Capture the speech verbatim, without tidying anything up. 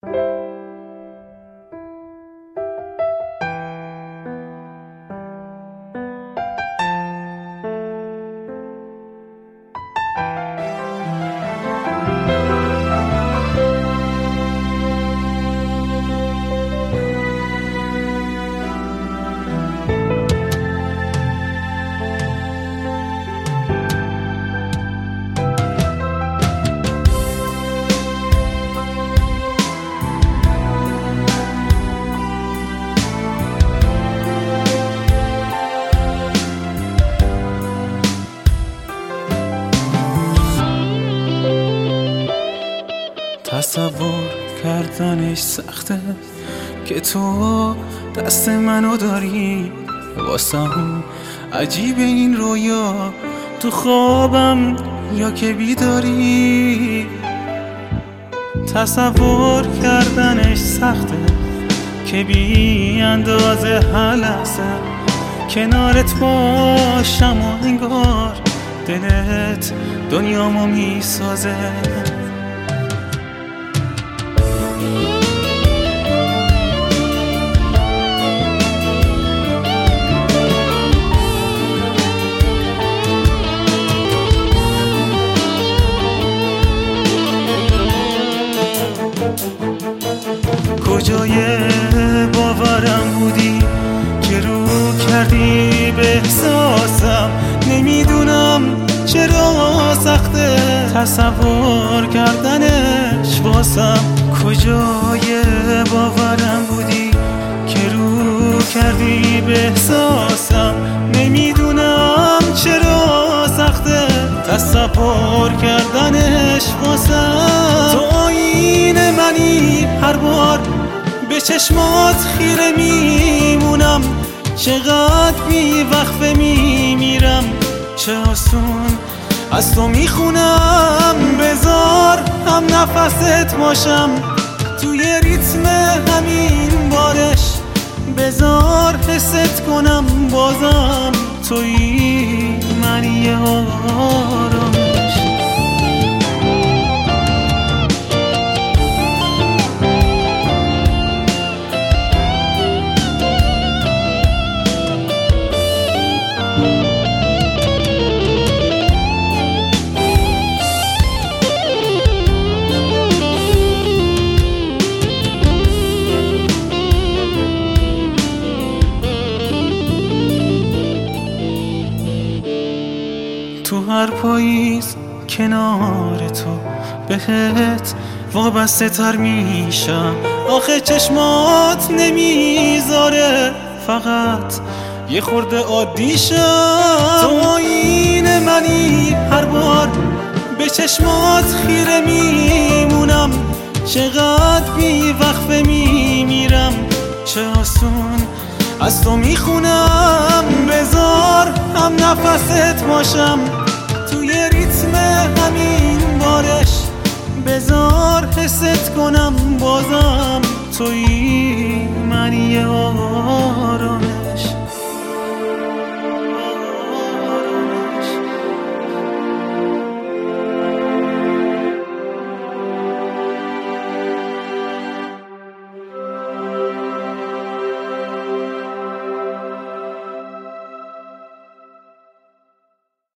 تصور کردنش سخته که تو دست منو داری، واسم عجیب این رویا تو خوابم یا که بیداری. تصور کردنش سخته که بی اندازه هر لحظه کنارت باشم و انگار دلت دنیامو میسازه. کجای باورم بودی که رو کردی به احساسم، نمیدونم چرا سخته تصور کردنش واسم. کجای باورم بودی که رو کردی به احساسم، نمیدونم چرا سخته تصور کردنش واسم. تو آیین منی، هر بار به چشمات خیره میمونم، چقدر بی وقفه میمیرم، چه آسون از تو میخونم. بذار هم نفست باشم توی ریتم همین بارش، بذار حست کنم بازم توی منی آرامش. تو هر پاییز کنار تو بهت وابسته تر میشم، آخه چشمات نمیذاره فقط یه خورده عادی شم. تو آیین منی، هر بار به چشمات خیره میمونم، چقدر بی وقفه میمیرم، چه آسون از تو میخونم. بذار هم نفست باشم توی ریتم همین بارش، بذار حست کنم بازم توی منی آرامش.